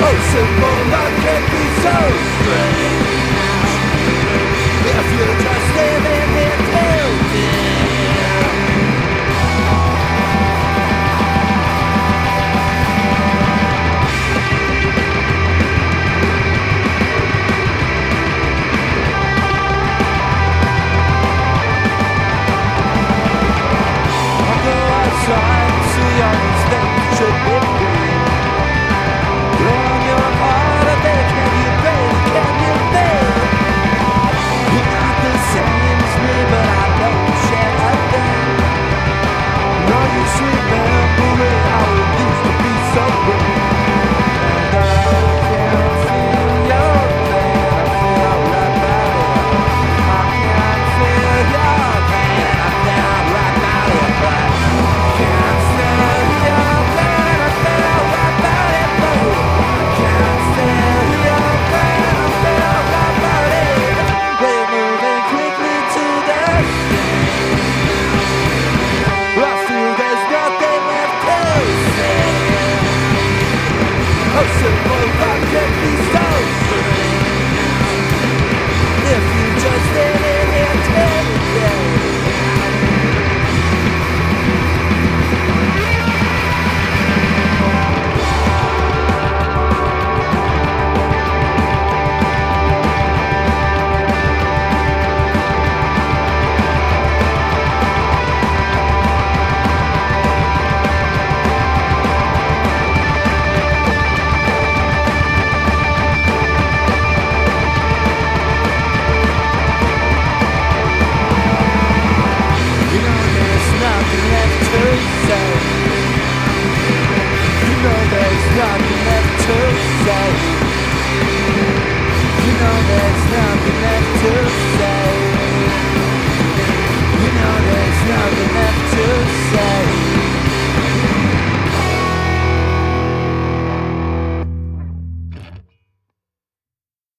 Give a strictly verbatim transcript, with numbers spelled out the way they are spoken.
Oh, simple love can be so strange if you're just living here tilted. I'll go outside and see all these things should be free. Blow on your heart, I bet, can you babe, can you babe? You're not the same as me, but I know you share a thing. No use remembering how it used to be so great. And I can feel your pain, I feel right about it. I can feel your pain, I feel right about it. But I can't feel your pain, I feel right about it. But I can't feel your pain, I feel right about it. We're moving quickly to the I feel there's nothing left to say. Oh, simple love can be so strange if you just live in here today. You know there's nothing left to say. You know there's nothing left to say. You know there's nothing left to say.